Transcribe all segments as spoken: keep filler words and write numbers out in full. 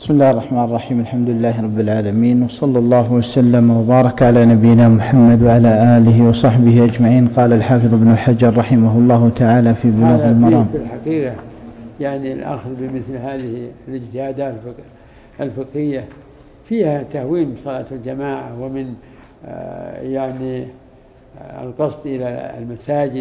بسم الله الرحمن الرحيم. الحمد لله رب العالمين، وصلى الله وسلم وبارك على نبينا محمد وعلى آله وصحبه أجمعين. قال الحافظ ابن حجر رحمه الله تعالى في بلوغ المرام: في الحقيقة يعني الأخذ بمثل هذه الاجتهادات الفقهية فيها تهوين صلاة الجماعة، ومن يعني القصد إلى المساجد،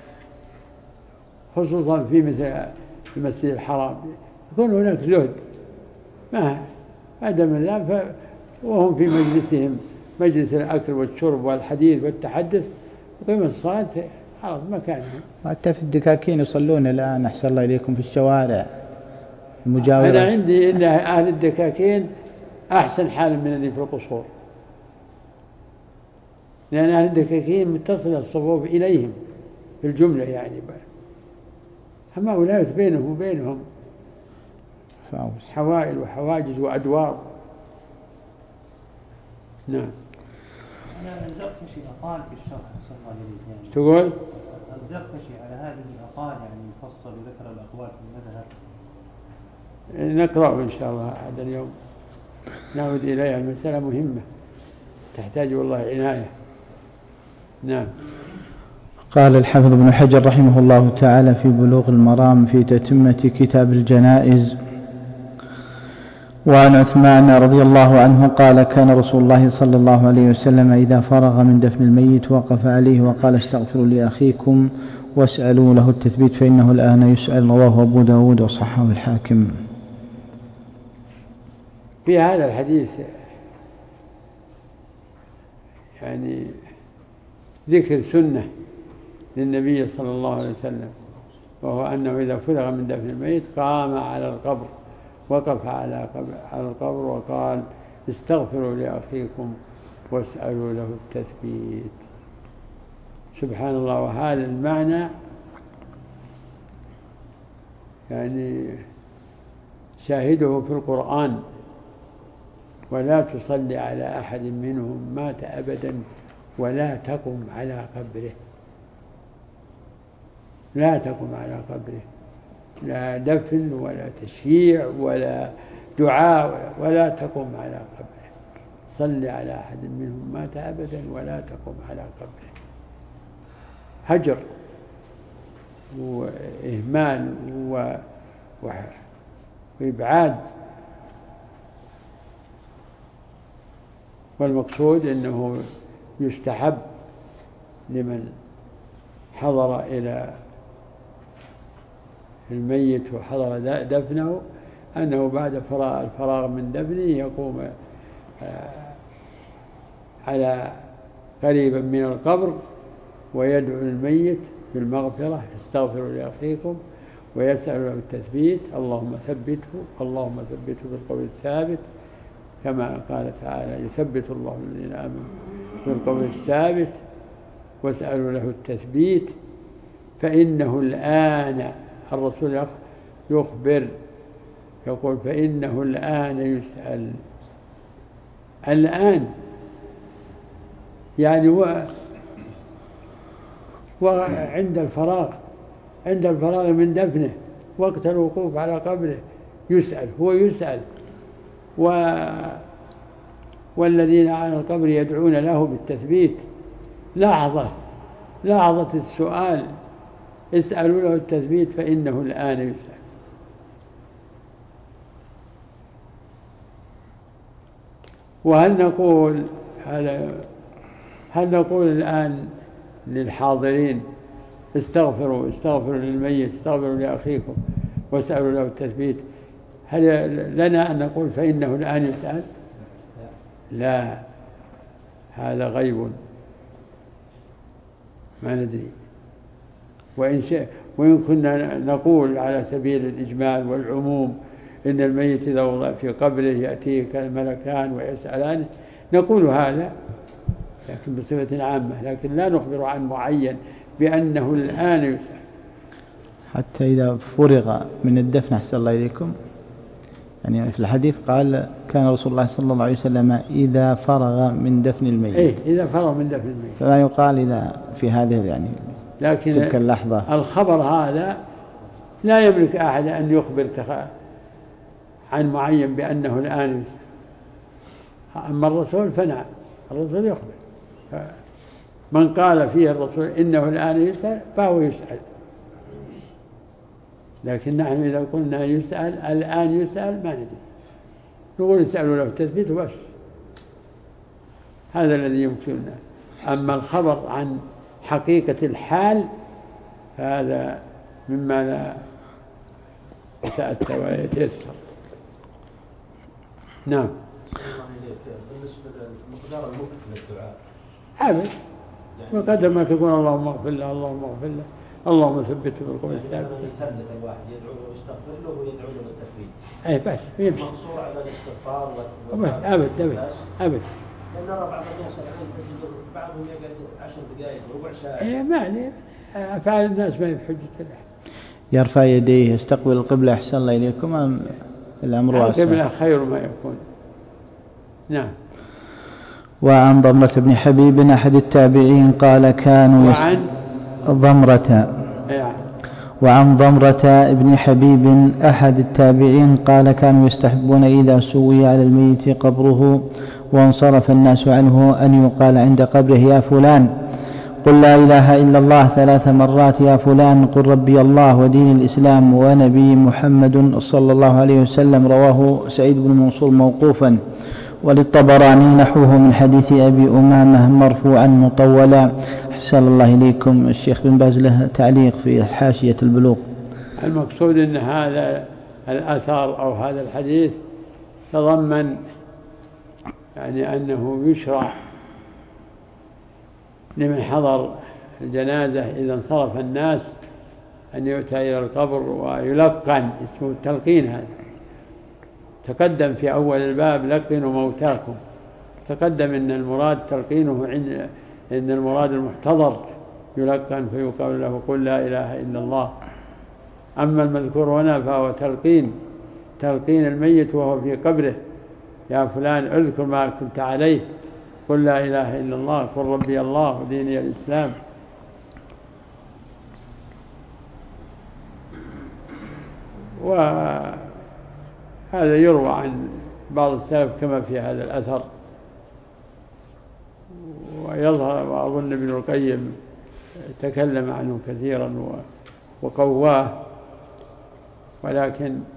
خصوصا في مثل المسجد الحرام يكون هناك زهد ما عدم الله، وهم في مجلسهم مجلس الأكل والشرب والحديث والتحدث، وقيمة الصلاة على مكانها. حتى في الدكاكين يصلون الآن أحسن الله إليكم في الشوارع المجاورة. أنا عندي إن أهل الدكاكين أحسن حال من اللي في القصور، لأن أهل الدكاكين متصل الصفوف إليهم في الجملة، يعني أما أولئك بينهم وبينهم حوائل وحواجز وأدوار. نعم. أنا الزركشي أقال في الشرح صلى الله عليه وسلم. تقول الزركشي على هذه أقال يعني يفصل وذكر الأقوال في المذهب. نقرأ إن شاء الله هذا اليوم، نعود إليها، المسألة مهمة تحتاج والله عناية. نعم. قال الحافظ ابن حجر رحمه الله تعالى في بلوغ المرام في تتمة كتاب الجنائز: وعن عثمان رضي الله عنه قال: كان رسول الله صلى الله عليه وسلم إذا فرغ من دفن الميت وقف عليه وقال: استغفروا لأخيكم واسألوا له التثبيت فإنه الآن يسأل. رواه أبو داود وصححه الحاكم. في هذا الحديث يعني ذكر سنة للنبي صلى الله عليه وسلم، وهو أنه إذا فرغ من دفن الميت قام على القبر، وقف على القبر وقال: استغفروا لأخيكم واسألوا له التثبيت. سبحان الله. وهذا المعنى يعني شاهده في القرآن: ولا تصلي على أحد منهم مات أبدا ولا تقم على قبره. لا تقم على قبره، لا دفن ولا تشييع ولا دعاء، ولا تقم على قبره. صل على أحد منهم مات أبدا ولا تقم على قبره. هجر وإهمال وإبعاد. والمقصود أنه يستحب لمن حضر إلى الميت وحضر دفنه أنه بعد الفراغ من دفنه يقوم على قريبا من القبر ويدعو الميت بالمغفرة: استغفروا لأخيكم، ويسأل له التثبيت: اللهم ثبته، اللهم ثبته بالقول الثابت، كما قال تعالى: يثبت الله الذين آمنوا بالقول الثابت، واسألوا له التثبيت فإنه الآن. الرسول يخبر يقول: فإنه الآن يسأل. الآن يعني و... وعند الفراغ عند الفراغ من دفنه، وقت الوقوف على قبره يسأل، هو يسأل، و... والذين على القبر يدعون له بالتثبيت. لحظة لحظة السؤال: اسألوا له التثبيت فإنه الآن يسأل. وهل نقول هل نقول الآن للحاضرين: استغفروا استغفروا للميت، استغفروا لأخيكم واسألوا له التثبيت؟ هل لنا أن نقول فإنه الآن يسأل؟ لا، هذا غيب ما ندري. وإن, وإن كنا نقول على سبيل الإجمال والعموم إن الميت إذا وضع في قبره يأتيه الملكان ويسألان، نقول هذا لكن بصفة عامة، لكن لا نخبر عن معين بأنه الآن يسأل. حتى إذا فرغ من الدفن أحسن الله إليكم، يعني في الحديث قال: كان رسول الله صلى الله عليه وسلم إذا فرغ من دفن الميت. إيه، إذا فرغ من دفن الميت. فما يقال إذا في هذه يعني لكن تلك اللحظة. الخبر هذا لا يملك أحد أن يخبر عن معين بأنه الآن يسأل. أما الرسول فنعم، الرسول يخبر. من قال فيه الرسول إنه الآن يسأل فهو يسأل، لكن نحن إذا قلنا يسأل الآن يسأل ما ندري، نقول يسألوا له التثبيت بس، هذا الذي يمكننا. أما الخبر عن حقيقة الحال فهذا مما لا يتأتى ولا يتيسر. نعم. بالنسبة لمقدار المكث للدعاء عبد وقدر ما تقول اللهم اغفر له اللهم اغفر له اللهم ثبته بالقول الثابت. يعني يثبت الواحد يدعو له ويستغفر له ويدعو له بالتثبيت. أي بس يمشي. مقصور على الاستغفار والتثبيت. أبد أبد أبد. لأن نرى بعض الناس الآن تجد بعضهم يقعد عشر دقائق ربع ساعة. إيه ما عليه، أفعال الناس ما هي بحجة الله. يرفع يديه يستقبل القبلة أحسن الله إليكم أم الأمر واسع؟ القبلة خير ما يكون. نعم. وعن ضمرة بن حبيب أحد التابعين قال كانوا وعن ضمرة يعني. وعن ضمرة بن حبيب أحد التابعين قال كانوا يستحبون إذا سوي على الميت قبره وانصرف الناس عنه أن يقال عند قبره يا فلان قل لا إله إلا الله ثلاث مرات، يا فلان قل ربي الله ودين الإسلام ونبي محمد صلى الله عليه وسلم. رواه سعيد بن منصور موقوفا، وللطبراني نحوه من حديث أبي أمامة مرفوعا مطولا. أحسن الله إليكم. الشيخ بن باز له تعليق في حاشية البلوغ. المقصود أن هذا الأثر أو هذا الحديث تضمن يعني أنه يشرع لمن حضر الجنازة إذا انصرف الناس أن يؤتى إلى القبر ويلقن، اسمه التلقين. هذا تقدم في أول الباب لقنوا موتاكم، تقدم أن المراد تلقينه عند إن المراد المحتضر يلقن فيقال له قل لا إله إلا الله. أما المذكور هنا فهو تلقين تلقين الميت وهو في قبره، يا فلان اذكر ما كنت عليه قل لا إله إلا الله قل ربي الله وديني الإسلام. وهذا يروى عن بعض السلف كما في هذا الأثر، ويظهر وأظن ابن القيم تكلم عنه كثيرا وقواه، ولكن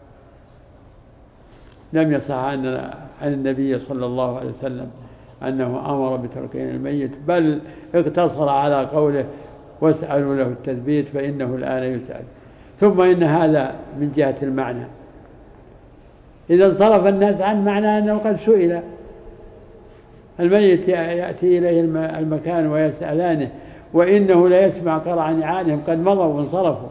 لم يصح عن النبي صلى الله عليه وسلم أنه أمر بتلقين الميت، بل اقتصر على قوله واسألوا له التثبيت فإنه الآن يسأل. ثم إن هذا من جهة المعنى، إذا انصرف الناس عن معنى أنه قد سئل الميت يأتي إليه المكان ويسألانه وإنه لا يسمع قرع نعالهم قد مضوا وانصرفوا،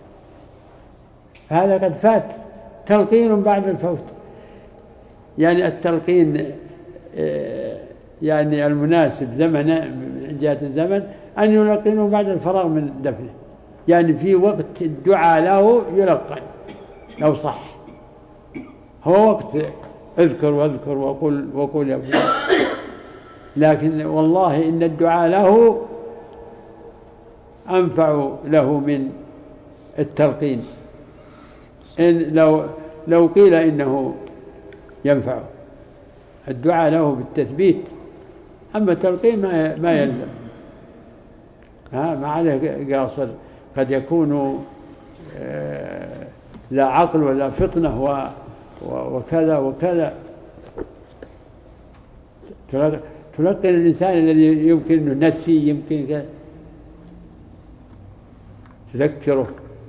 فهذا قد فات تلقين بعد الفوت. يعني التلقين يعني المناسب زمن من جهة الزمن أن يلقنوا بعد الفراغ من دفنه، يعني في وقت الدعاء له يلقن لو صح، هو وقت اذكر واذكر وقل وقل يا فلان. لكن والله إن الدعاء له أنفع له من التلقين، إن لو لو قيل إنه ينفع الدعاء له بالتثبيت، أما التلقين ما ما يلزم، ها ما عليه قاصر، قد يكون لا عقل ولا فطنة وكذا وكذا. تلقن الإنسان الذي يمكن أنه نسي، يمكن كذا تذكره،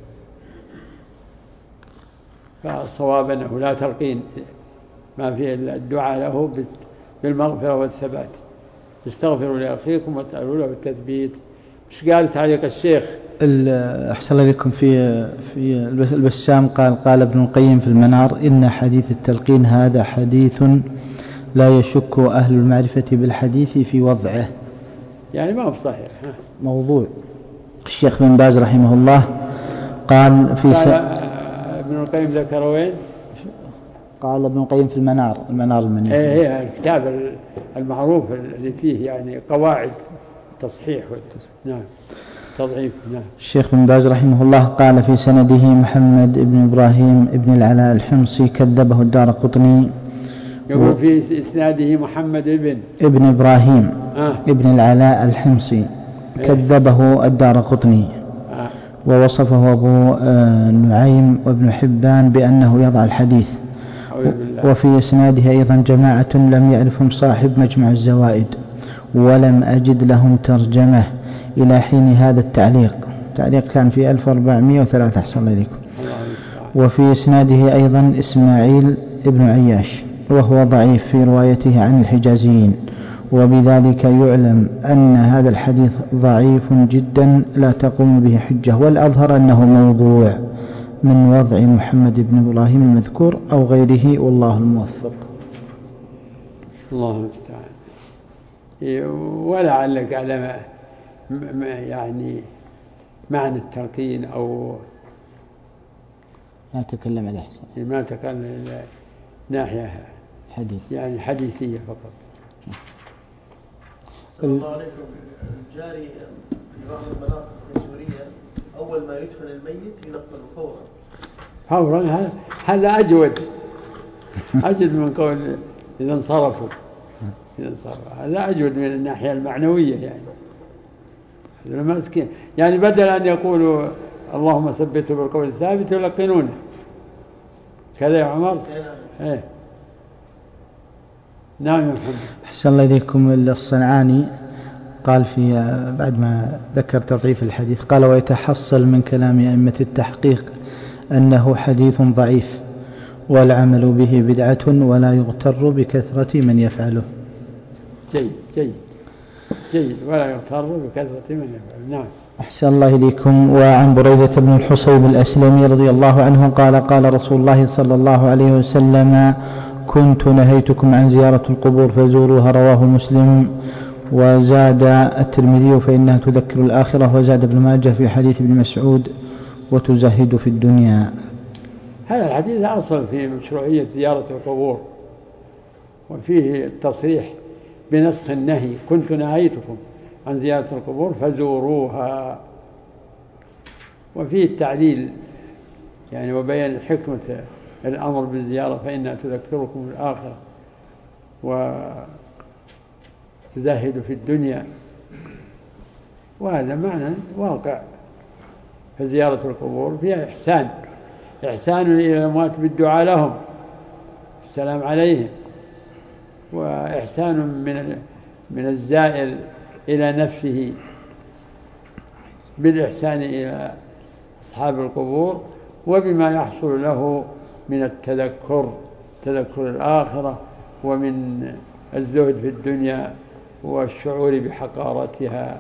فالصواب أنه لا تلقين، ما فيه إلا الدعاء له بالمغفرة والثبات. استغفروا لأخيكم واسألوا له التثبيت. ايش قال تعليق الشيخ؟ أحسن الله بكم في في البسام قال قال ابن القيم في المنار إن حديث التلقين هذا حديث لا يشك أهل المعرفة بالحديث في وضعه، يعني ما هو صحيح، موضوع. الشيخ بن باز رحمه الله قال في قال ابن القيم ذكر وين؟ قال ابن القيم في المنار المنار المنير، ايه الكتاب المعروف اللي فيه يعني قواعد تصحيح. نعم. تضعيف. نعم. الشيخ بن باز رحمه الله قال في سنده محمد بن إبراهيم بن العلاء الحمصي كذبه الدارقطني. يقول و... في إسناده محمد ابن ابن إبراهيم آه. ابن العلاء الحمصي كذبه الدارقطني آه. ووصفه أبو نعيم وابن حبان بأنه يضع الحديث. وفي إسناده أيضا جماعة لم يعرفهم صاحب مجمع الزوائد ولم أجد لهم ترجمة إلى حين هذا التعليق. التعليق كان في ألف وأربعمائة وثلاثة أحسن إليكم. وفي إسناده أيضا إسماعيل ابن عياش وهو ضعيف في روايته عن الحجازيين، وبذلك يعلم أن هذا الحديث ضعيف جدا لا تقوم به حجة، والأظهر أنه موضوع من وضع محمد بن إبراهيم المذكور أو غيره، والله الموفق. الله المستعان. ولعلك على يعني معنى التركين أو ما تكلم عليه أحسن ما تكلم ناحية حديث يعني حديثية فقط. صلى الله عليكم. الجاري في بعض المناطق في سوريا أول ما يدفن الميت ينقل فورا فورا. هذا أجود أجود من قول إذا انصرفوا إذا انصرفوا هذا أجود من الناحية المعنوية. يعني هذا مسكين، يعني بدل أن يقولوا اللهم ثبته بالقول الثابت يلقنونه كذا يا عمر. إيه. نعم يا محمد. أحسن الله إليكم. الصنعاني قال في بعد ما ذكر تضعيف الحديث قال ويتحصل من كلام أئمة التحقيق أنه حديث ضعيف والعمل به بدعة ولا يغتر بكثرة من يفعله. جيد جيد جيد ولا يغتر بكثرة من يفعله. نعم. أحسن الله إليكم. وعن بريدة بن الحصيب الأسلمي رضي الله عنه قال قال رسول الله صلى الله عليه وسلم كنت نهيتكم عن زيارة القبور فزوروها، رواه مسلم. وزاد الترمذي فإنها تذكر الآخرة. وزاد ابن ماجه في حديث ابن مسعود وتزهد في الدنيا. هذا الحديث أصل في مشروعية زيارة القبور، وفيه التصريح بنسخ النهي كنت نهيتكم عن زيارة القبور فزوروها، وفيه التعليل يعني وبيان حكمة الأمر بالزيارة فإنها تذكركم الآخرة وتزهد في الدنيا، وهذا معنى واقع. فزيارة القبور فيها إحسان إحسان إلى الأموات بالدعاء لهم السلام عليهم، وإحسان من من الزائر إلى نفسه بالإحسان إلى أصحاب القبور، وبما يحصل له من التذكر تذكر الآخرة ومن الزهد في الدنيا والشعور بحقارتها.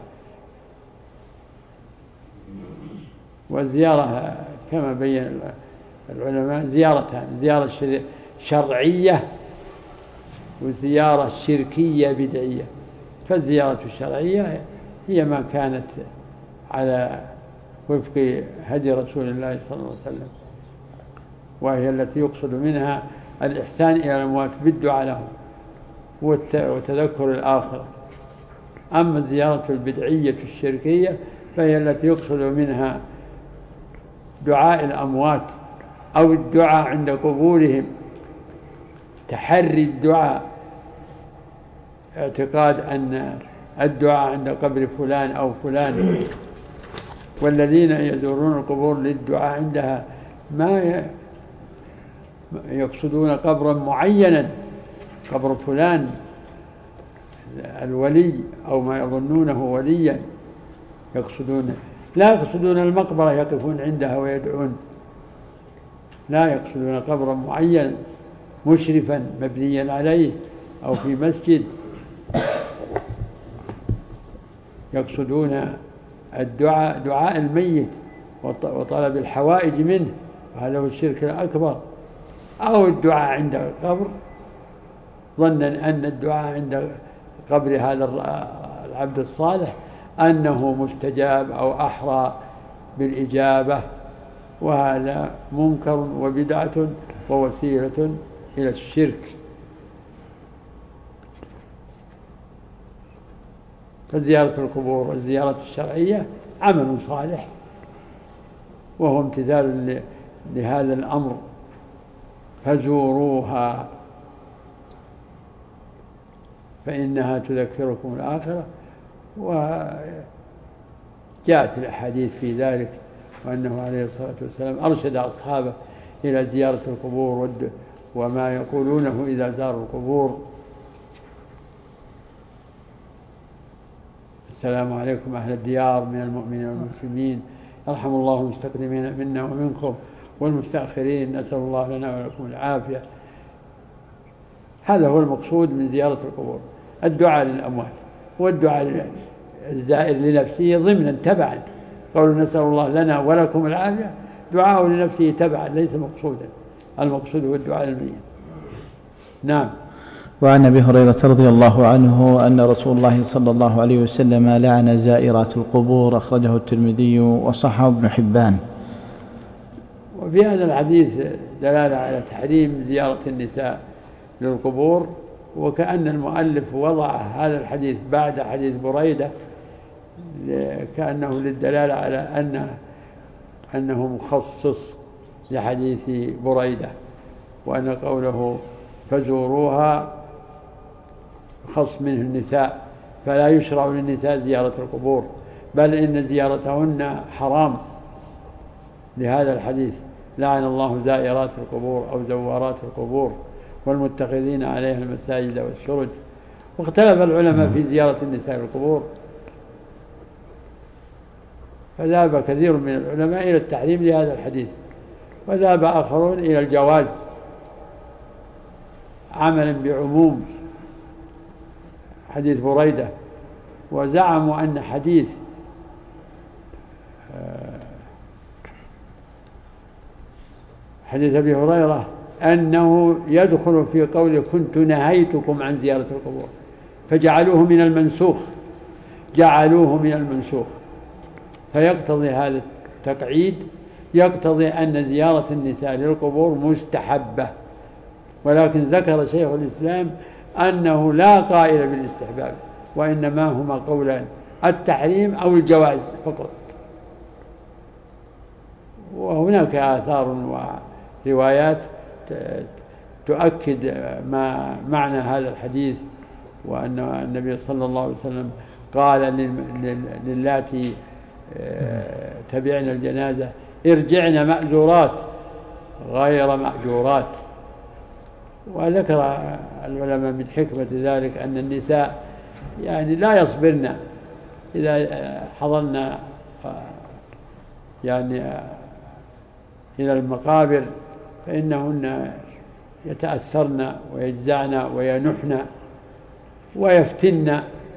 والزيارة كما بين العلماء زيارتان: زيارة شرعية وزيارة شركية بدعية. فالزيارة الشرعية هي ما كانت على وفق هدي رسول الله صلى الله عليه وسلم، وهي التي يقصد منها الإحسان إلى الأموات بالدعاء لهم وتذكر الآخرة. أما الزيارة البدعية الشركية فهي التي يقصد منها دعاء الأموات أو الدعاء عند قبورهم، تحري الدعاء، اعتقاد أن الدعاء عند قبر فلان أو فلان، والذين يزورون القبور للدعاء عندها ما يقصدون قبرا معينا، قبر فلان الولي أو ما يظنونه وليا يقصدونه، لا يقصدون المقبرة يقفون عندها ويدعون، لا يقصدون قبرا معينا مشرفا مبنيا عليه أو في مسجد، يقصدون الدعاء دعاء الميت وطلب الحوائج منه، وهذا هو الشرك الأكبر. أو الدعاء عند القبر ظنا أن الدعاء عند قبر هذا العبد الصالح أنه مستجاب أو أحرى بالإجابة، وهذا منكر وبدعة ووسيلة إلى الشرك. فزيارة القبور والزيارة الشرعية عمل صالح، وهو امتثال لهذا الأمر. فزوروها فإنها تذكركم الآخرة. وجاءت الأحاديث في ذلك، وأنه عليه الصلاة والسلام أرشد أصحابه إلى زيارة القبور وما يقولونه إذا زاروا القبور: السلام عليكم أهل الديار من المؤمنين والمسلمين، يرحم الله المستقدمين منا ومنكم والمستأخرين، نسأل الله لنا ولكم العافية. هذا هو المقصود من زيارة القبور، الدعاء للأموات والدعاء الزائر لنفسه ضمنا تبعا. قول نسأل الله لنا ولكم العافية دعاء لنفسه تبعا ليس مقصودا، المقصود هو الدعاء للميت. نعم. وعن أبي هريرة رضي الله عنه أن رسول الله صلى الله عليه وسلم لعن زائرات القبور، أخرجه الترمذي وصححه ابن حبان. وفي هذا الحديث دلالة على تحريم زيارة النساء للقبور، وكأن المؤلف وضع هذا الحديث بعد حديث بريدة كأنه للدلالة على أن أنه مخصص لحديث بريدة، وأن قوله فزوروها خص منه النساء، فلا يشرع للنساء زيارة القبور، بل إن زيارتهن حرام لهذا الحديث: لعن الله زائرات القبور أو زوارات القبور والمتخذين عليها المساجد والسرج. واختلف العلماء في زيارة النساء للقبور، فذهب كثير من العلماء إلى التحريم لهذا الحديث، وذهب آخرون إلى الجواز عملا بعموم حديث بريدة، وزعموا أن حديث حديث أبي هريرة أنه يدخل في قول كنت نهيتكم عن زيارة القبور، فجعلوه من المنسوخ، جعلوه من المنسوخ. فيقتضي هذا التقعيد يقتضي أن زيارة النساء للقبور مستحبة، ولكن ذكر شيخ الإسلام أنه لا قائل بالاستحباب، وإنما هما قولان: التحريم أو الجواز فقط. وهناك آثار وروايات تؤكد ما معنى هذا الحديث، وأن النبي صلى الله عليه وسلم قال للاتي تبعن الجنازة: ارجعن مأجورات غير مأجورات. وذكر العلماء من حكمة ذلك أن النساء يعني لا يصبرن إذا حضرنا يعني إلى المقابر، فإنهن يتأثرن ويجزعن وينحن ويفتن.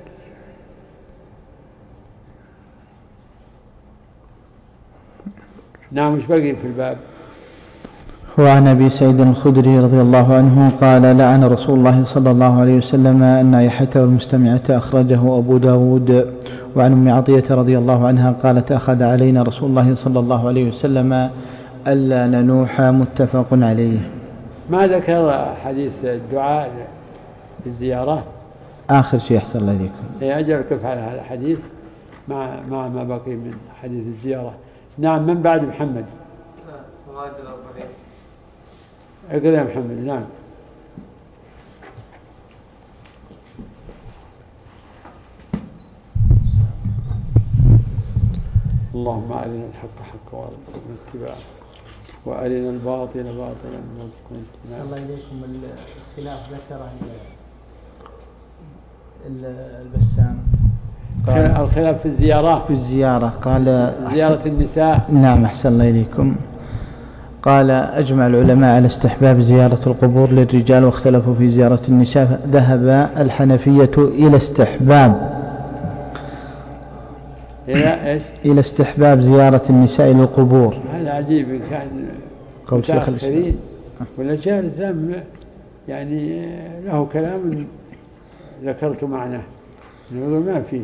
نعم. مش بقي في الباب. وعن أبي سعيد الخدري رضي الله عنه قال: لعن رسول الله صلى الله عليه وسلم النائحة والمستمعة، أخرجه أبو داود. وعن أم عطية رضي الله عنها قالت: أخذ علينا رسول الله صلى الله عليه وسلم ألا ننوح، متفق عليه. ما ذكر حديث الدعاء في الزيارة؟ آخر شيء أحسن الله إليكم. إيه أجل كيف على هذا الحديث مع مع ما بقي من حديث الزيارة. نعم. من بعد محمد؟ اقرأ يا محمد. نعم. اللهم أرنا الحق حقا وارزقنا اتباعه، وأرنا الباطل باطلا وارزقنا اجتنابه. الله إليكم. الخلاف ذكره البسام، الخلاف في الزيارات في الزيارة قال زيارة النساء. نعم أحسن الله إليكم. قال: أجمع العلماء على استحباب زيارة القبور للرجال، واختلفوا في زيارة النساء. ذهب الحنفية إلى استحباب إلى إيش؟ إلى استحباب زيارة النساء للقبور. هذا عجيب. إن كان قول شيخ الإسلام ولا شيخ الإسلام يعني له كلام ذكرت معناه، نقول ما فيه.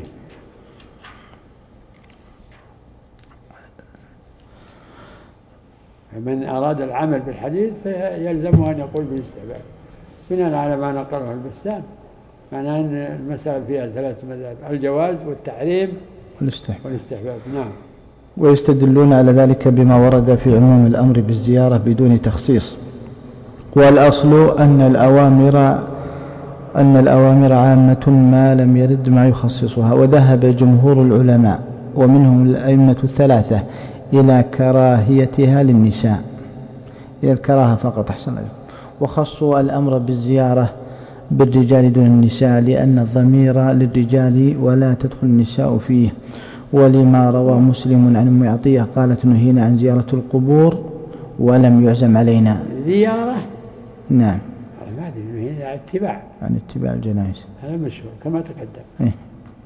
من أراد العمل بالحديث فيلزمه أن يقول بالاستحباب بناء على ما نقله البسام. معناه أن المسألة فيها ثلاث مذاهب: الجواز والتحريم والاستحباب. نعم. ويستدلون على ذلك بما ورد في عموم الأمر بالزيارة بدون تخصيص، والأصل أن الأوامر أن الأوامر عامة ما لم يرد ما يخصصها. وذهب جمهور العلماء ومنهم الأئمة الثلاثة إلى كراهيتها للنساء، إلى الكراهة فقط أحسن، وخصوا الأمر بالزيارة بالرجال دون النساء لأن الضمير للرجال ولا تدخل النساء فيه. ولما روى مسلم عن أم عطية قالت نهينا عن زيارة القبور ولم يعزم علينا. زيارة؟ نعم. ما أدري، نهينا عن اتباع، عن اتباع الجنائز، هذا مشهور كما تقدم. إيه.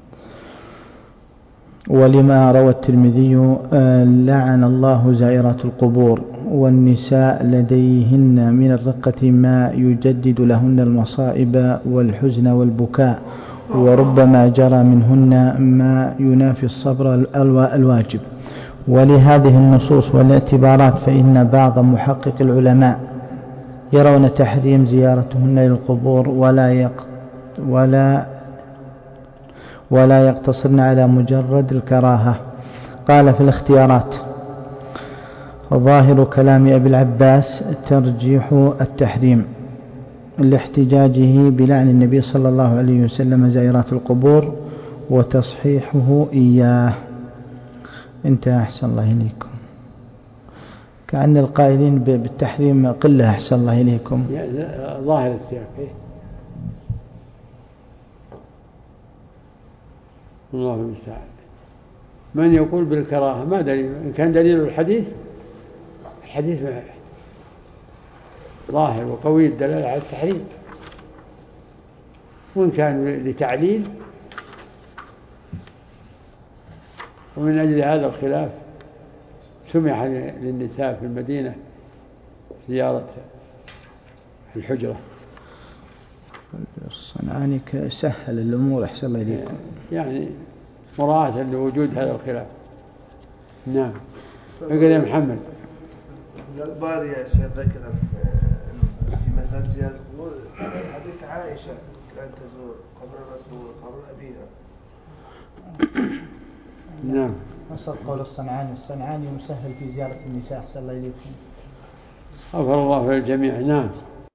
ولما روى الترمذي لعن الله زائرات القبور والنساء لديهن من الرقة ما يجدد لهن المصائب والحزن والبكاء، وربما جرى منهن ما ينافي الصبر الواجب. ولهذه النصوص والاعتبارات فإن بعض محقق العلماء يرون تحريم زيارتهن للقبور ولا يق ولا ولا يقتصرن على مجرد الكراهة. قال في الاختيارات: ظاهر كلام أبي العباس ترجيح التحريم لاحتجاجه بلعن النبي صلى الله عليه وسلم زائرات القبور وتصحيحه إياه. انتهى. أحسن الله إليكم. كأن القائلين بالتحريم قلة. أحسن الله إليكم. ظاهر السياق. الله المستعان. من يقول بالكراهة ما دليل؟ إن كان دليل الحديث، الحديث ظاهر وقوي الدلالة على التحريم، وإن كان لتعليل. ومن أجل هذا الخلاف سمح للنساء في المدينة زيارة الحجرة. الصنعاني سهل الأمور. أحسن الله إليكم. يعني مراعاة لوجود هذا الخلاف. نعم. اقرأ يا محمد. الباري يا شيخ ذكر في مسألة زيارة القبور حديث عائشة كانت تزور قبر الرسول قبر أبيها. نعم. نصر قول الصنعاني. الصنعاني مسهل في زيارة النساء. أحسن الله إليكم. غفر الله للجميع. نعم.